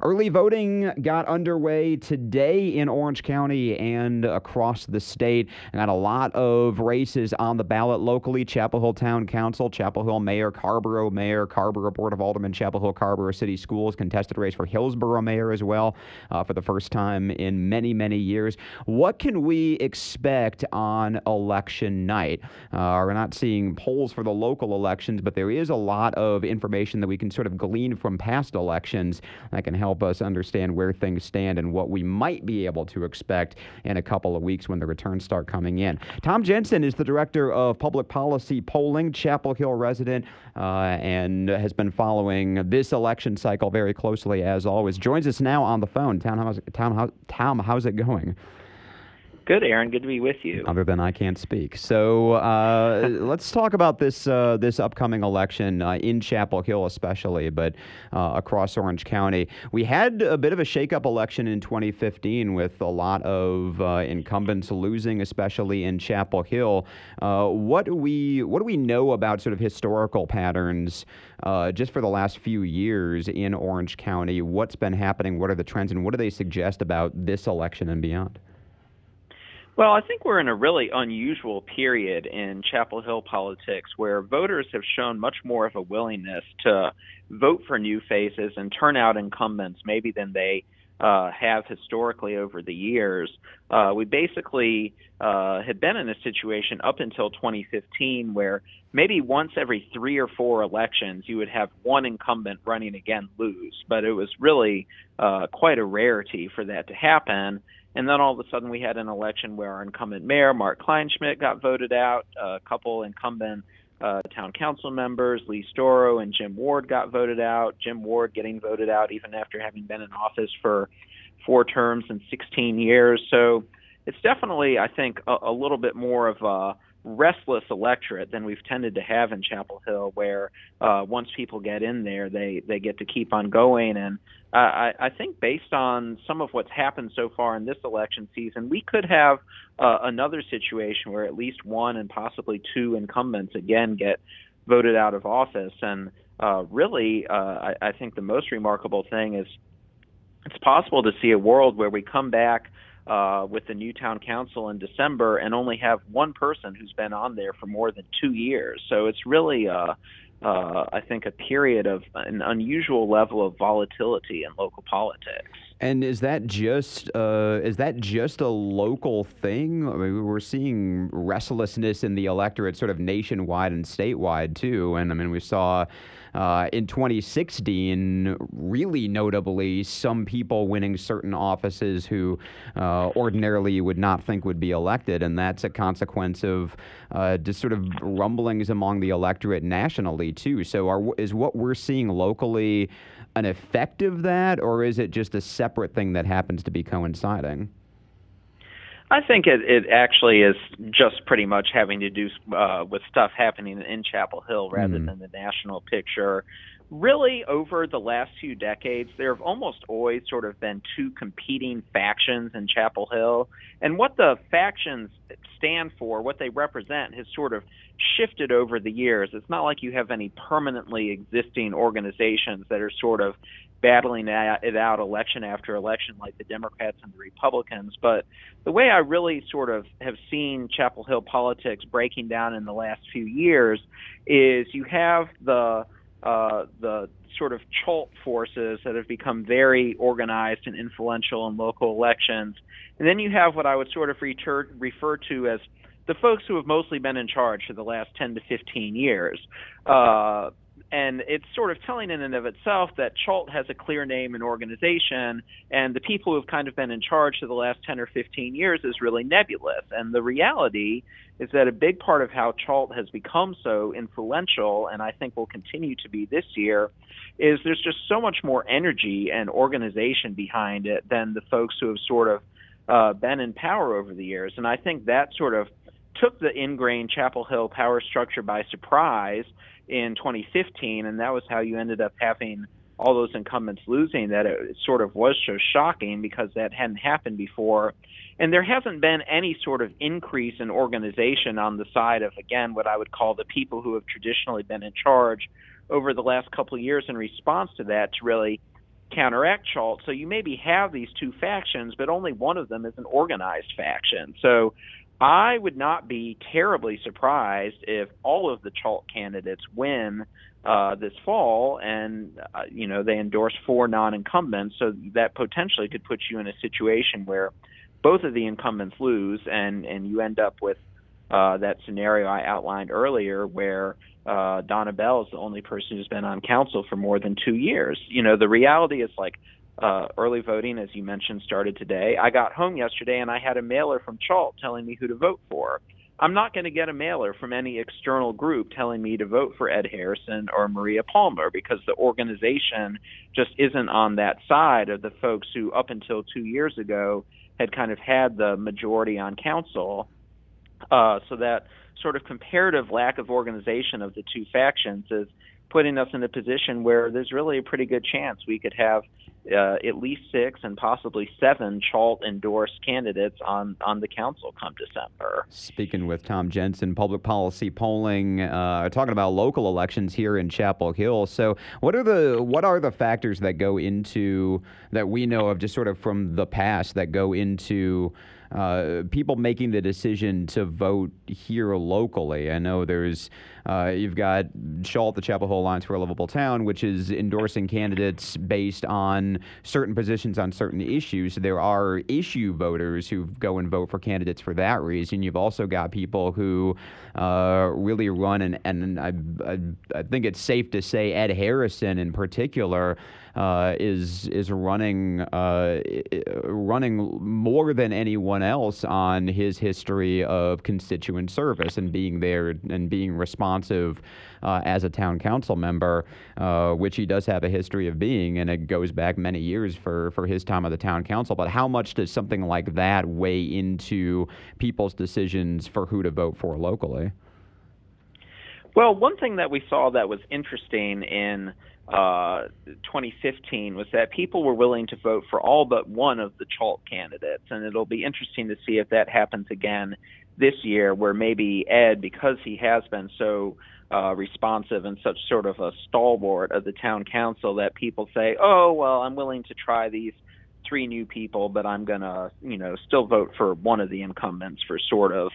Early voting got underway today in Orange County and across the state. Got a lot of races on the ballot locally. Chapel Hill Town Council, Chapel Hill Mayor, Carrboro Board of Aldermen, Chapel Hill Carrboro City Schools, contested race for Hillsborough Mayor as well for the first time in many, many years. What can we expect on election night? We're not seeing polls for the local elections, but there is a lot of information that we can sort of glean from past elections that can help us understand where things stand and what we might be able to expect in a couple of weeks when the returns start coming in. Tom Jensen is the Director of Public Policy Polling, Chapel Hill resident, and has been following this election cycle very closely as always. Joins us now on the phone. Tom, how's it going? Good, Aaron. Good to be with you. Other than I can't speak. So let's talk about this upcoming election in Chapel Hill especially, but across Orange County. We had a bit of a shake-up election in 2015 with a lot of incumbents losing, especially in Chapel Hill. What do we know about sort of historical patterns just for the last few years in Orange County? What's been happening? What are the trends, and what do they suggest about this election and beyond? Well, I think we're in a really unusual period in Chapel Hill politics where voters have shown much more of a willingness to vote for new faces and turn out incumbents maybe than they have historically over the years. We basically had been in a situation up until 2015 where maybe once every 3 or 4 elections you would have one incumbent running again lose, but it was really quite a rarity for that to happen. And then all of a sudden we had an election where our incumbent mayor, Mark Kleinschmidt, got voted out. A couple incumbent town council members, Lee Storrow and Jim Ward, got voted out. Jim Ward getting voted out even after having been in office for 4 terms and 16 years. So it's definitely, I think, a little bit more of a restless electorate than we've tended to have in Chapel Hill, where once people get in there, they get to keep on going. And I think based on some of what's happened so far in this election season, we could have another situation where at least 1 and possibly 2 incumbents again get voted out of office. And really, I think the most remarkable thing is it's possible to see a world where we come back with the new town council in December and only have 1 person who's been on there for more than 2 years. So it's really, I think, a period of an unusual level of volatility in local politics. And is that just a local thing? I mean, we're seeing restlessness in the electorate sort of nationwide and statewide too. And I mean, we saw in 2016, really notably, some people winning certain offices who ordinarily you would not think would be elected, and that's a consequence of just sort of rumblings among the electorate nationally too. So is what we're seeing locally an effect of that, or is it just a separate thing that happens to be coinciding? I think it actually is just pretty much having to do with stuff happening in Chapel Hill rather than the national picture. Really, over the last few decades, there have almost always sort of been 2 competing factions in Chapel Hill. And what the factions stand for, what they represent, has sort of shifted over the years. It's not like you have any permanently existing organizations that are sort of battling it out election after election like the Democrats and the Republicans. But the way I really sort of have seen Chapel Hill politics breaking down in the last few years is you have the sort of Chult forces that have become very organized and influential in local elections. And then you have what I would sort of refer to as the folks who have mostly been in charge for the last 10 to 15 years. And it's sort of telling in and of itself that Chult has a clear name and organization, and the people who have kind of been in charge for the last 10 or 15 years is really nebulous. And the reality is that a big part of how Chult has become so influential, and I think will continue to be this year, is there's just so much more energy and organization behind it than the folks who have sort of been in power over the years. And I think that sort of took the ingrained Chapel Hill power structure by surprise in 2015, and that was how you ended up having all those incumbents losing, that it sort of was so shocking because that hadn't happened before. And there hasn't been any sort of increase in organization on the side of, again, what I would call the people who have traditionally been in charge over the last couple of years in response to that, to really counteract Chalt. So you maybe have these two factions, but only one of them is an organized faction. So I would not be terribly surprised if all of the Chalt candidates win this fall, and they endorse 4 non-incumbents. So that potentially could put you in a situation where both of the incumbents lose, and you end up with that scenario I outlined earlier, where Donna Bell is the only person who's been on council for more than 2 years. The reality is, like, early voting, as you mentioned, started today. I got home yesterday and I had a mailer from Chalt telling me who to vote for. I'm not going to get a mailer from any external group telling me to vote for Ed Harrison or Maria Palmer, because the organization just isn't on that side of the folks who, up until 2 years ago, had kind of had the majority on council. So that sort of comparative lack of organization of the two factions is putting us in a position where there's really a pretty good chance we could have at least 6 and possibly 7 Chalt-endorsed candidates on the council come December. Speaking with Tom Jensen, public policy polling, talking about local elections here in Chapel Hill. So what are the factors that go into, that we know of just sort of from the past, that go into people making the decision to vote here locally? I know there's you've got Chalt, the Chapel Hill Alliance for a Livable Town, which is endorsing candidates based on certain positions on certain issues. There are issue voters who go and vote for candidates for that reason. You've also got people who really run, and I think it's safe to say Ed Harrison in particular is running more than anyone else on his history of constituent service and being there and being responsive as a town council member, which he does have a history of being, and it goes back many years for his time on the town council. But how much does something like that weigh into people's decisions for who to vote for locally? Well, one thing that we saw that was interesting in 2015 was that people were willing to vote for all but one of the Chalt candidates, and it'll be interesting to see if that happens again this year, where maybe Ed, because he has been so responsive and such sort of a stalwart of the town council, that people say, oh, well, I'm willing to try these 3 new people, but I'm going to, still vote for one of the incumbents for sort of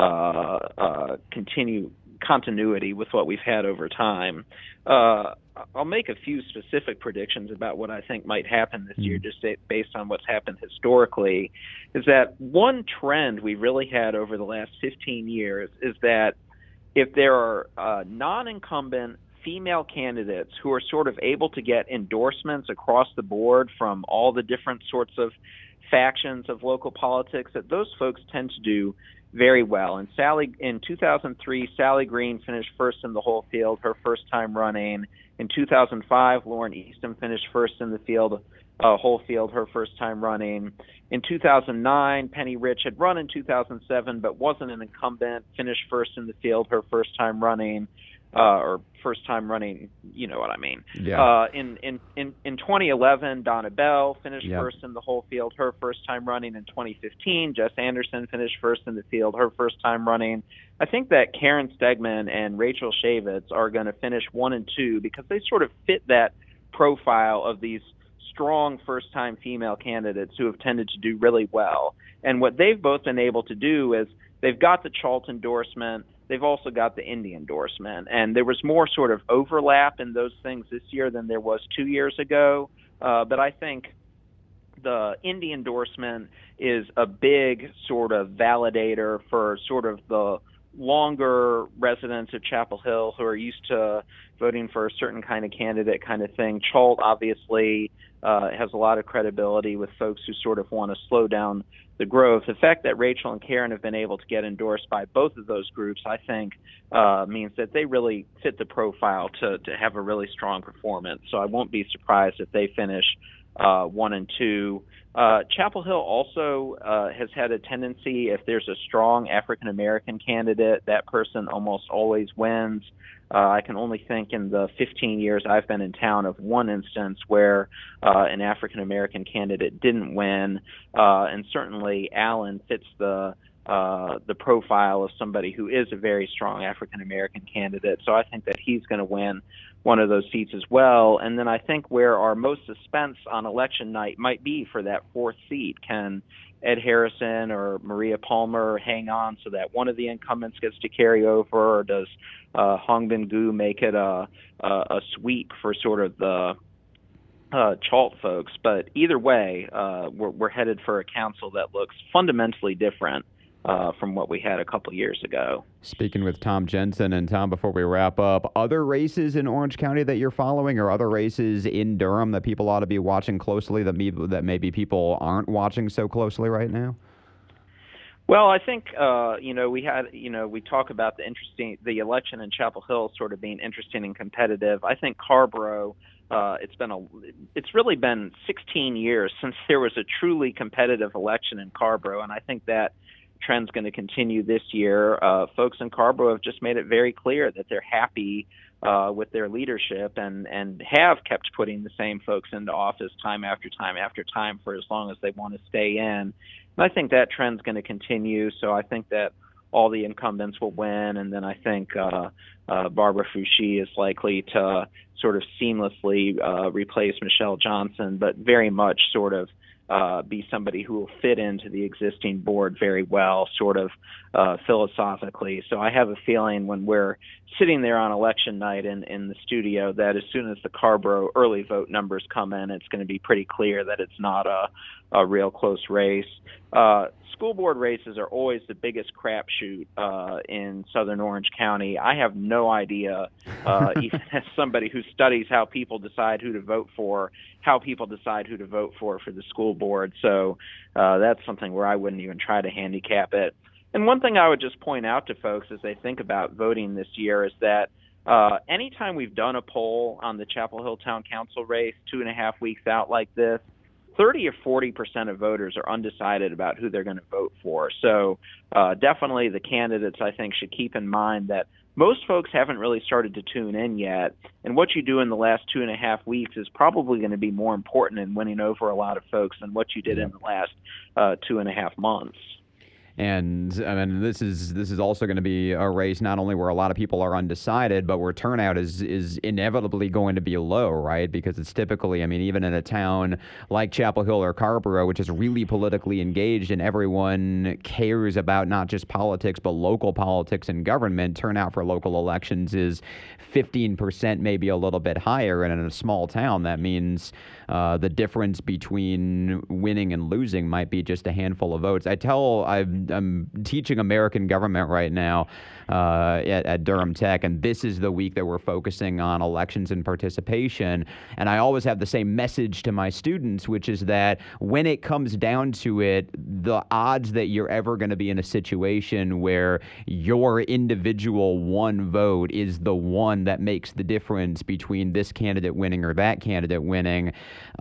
continuity with what we've had over time. I'll make a few specific predictions about what I think might happen this year, just based on what's happened historically. Is that one trend we really had over the last 15 years is that if there are non-incumbent female candidates who are sort of able to get endorsements across the board from all the different sorts of factions of local politics, that those folks tend to do very well. And in 2003, Sally Green finished first in the whole field, her first time running. In 2005, Lauren Easton finished first in the field, whole field, her first time running. In 2009, Penny Rich had run in 2007, but wasn't an incumbent, finished first in the field, her first time running. Or first time running, you know what I mean. Yeah. In 2011, Donna Bell finished Yep. first in the whole field, her first time running. In 2015, Jess Anderson finished first in the field, her first time running. I think that Karen Stegman and Rachel Shavitz are going to finish 1 and 2 because they sort of fit that profile of these strong first-time female candidates who have tended to do really well. And what they've both been able to do is they've got the Chalt endorsement. They've also got the Indy endorsement. And there was more sort of overlap in those things this year than there was 2 years ago. But I think the Indy endorsement is a big sort of validator for sort of the longer residents of Chapel Hill who are used to voting for a certain kind of candidate kind of thing. Chalt obviously has a lot of credibility with folks who sort of want to slow down the growth. The fact that Rachel and Karen have been able to get endorsed by both of those groups, I think, means that they really fit the profile to have a really strong performance. So I won't be surprised if they finish 1 and 2. Chapel Hill also has had a tendency, if there's a strong African-American candidate, that person almost always wins. I can only think in the 15 years I've been in town of one instance where an African-American candidate didn't win, and certainly Allen fits the profile of somebody who is a very strong African-American candidate, so I think that he's going to win one of those seats as well. And then I think where our most suspense on election night might be for that fourth seat. Can Ed Harrison or Maria Palmer hang on so that one of the incumbents gets to carry over, or does Hongbin Gu make it a sweep for sort of the Chalt folks? But either way, we're headed for a council that looks fundamentally different from what we had a couple years ago. Speaking with Tom Jensen. And Tom, before we wrap up, other races in Orange County that you're following, or other races in Durham that people ought to be watching closely that maybe people aren't watching so closely right now? Well, I think we talk about the election in Chapel Hill sort of being interesting and competitive. I think Carrboro, it's really been 16 years since there was a truly competitive election in Carrboro, and I think that trend's going to continue this year. Folks in Carrboro have just made it very clear that they're happy with their leadership and have kept putting the same folks into office time after time after time for as long as they want to stay in. And I think that trend's going to continue. So I think that all the incumbents will win, and then I think Barbara Foushee is likely to sort of seamlessly replace Michelle Johnson, but very much sort of be somebody who will fit into the existing board very well, sort of philosophically. So I have a feeling when we're sitting there on election night in the studio that as soon as the Carrboro early vote numbers come in, it's going to be pretty clear that it's not a real close race. School board races are always the biggest crapshoot in Southern Orange County. I have no idea, even as somebody who studies how people decide who to vote for, the school board. So that's something where I wouldn't even try to handicap it. And one thing I would just point out to folks as they think about voting this year is that anytime we've done a poll on the Chapel Hill Town Council race 2.5 weeks out like this, 30 or 40% of voters are undecided about who they're going to vote for. So definitely the candidates, I think, should keep in mind that most folks haven't really started to tune in yet. And what you do in the last 2.5 weeks is probably going to be more important in winning over a lot of folks than what you did in the last 2.5 months. And I mean, this is also going to be a race not only where a lot of people are undecided, but where turnout is inevitably going to be low, right? Because it's typically, I mean, even in a town like Chapel Hill or Carrboro, which is really politically engaged and everyone cares about not just politics, but local politics and government, turnout for local elections is 15%, maybe a little bit higher. And in a small town, that means the difference between winning and losing might be just a handful of votes. I'm teaching American government right now at Durham Tech, and this is the week that we're focusing on elections and participation. And I always have the same message to my students, which is that when it comes down to it, the odds that you're ever going to be in a situation where your individual one vote is the one that makes the difference between this candidate winning or that candidate winning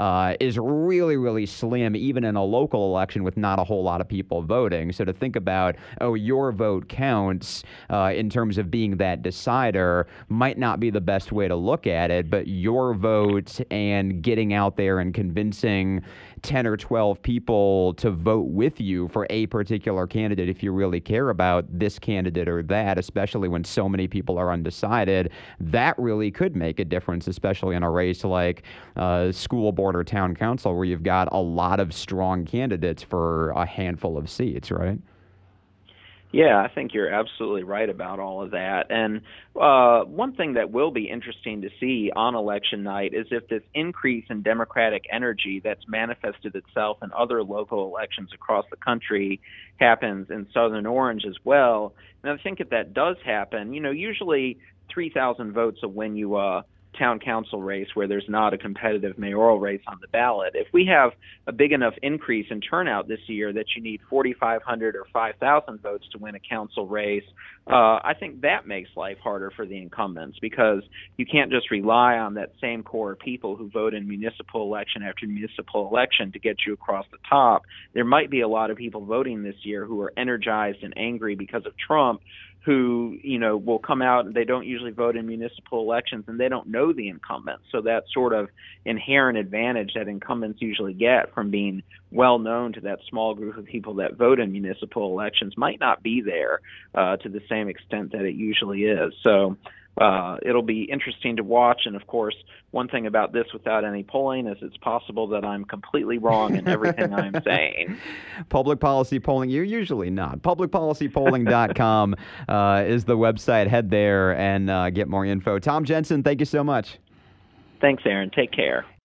is really, really slim, even in a local election with not a whole lot of people voting. So to think about, your vote counts in terms of being that decider might not be the best way to look at it, but your vote and getting out there and convincing 10 or 12 people to vote with you for a particular candidate if you really care about this candidate or that, especially when so many people are undecided, that really could make a difference, especially in a race like school board or town council where you've got a lot of strong candidates for a handful of seats, right? Yeah, I think you're absolutely right about all of that. And one thing that will be interesting to see on election night is if this increase in Democratic energy that's manifested itself in other local elections across the country happens in Southern Orange as well. And I think if that does happen, usually 3,000 votes will win you a town council race where there's not a competitive mayoral race on the ballot. If we have a big enough increase in turnout this year that you need 4,500 or 5,000 votes to win a council race, I think that makes life harder for the incumbents, because you can't just rely on that same core of people who vote in municipal election after municipal election to get you across the top. There might be a lot of people voting this year who are energized and angry because of Trump, who, will come out and they don't usually vote in municipal elections and they don't know the incumbents. So that sort of inherent advantage that incumbents usually get from being well known to that small group of people that vote in municipal elections might not be there to the same extent that it usually is. So it'll be interesting to watch. And of course, one thing about this without any polling is it's possible that I'm completely wrong in everything I'm saying. Public policy polling, you're usually not. Publicpolicypolling.com is the website. Head there and get more info. Tom Jensen, thank you so much. Thanks, Aaron. Take care.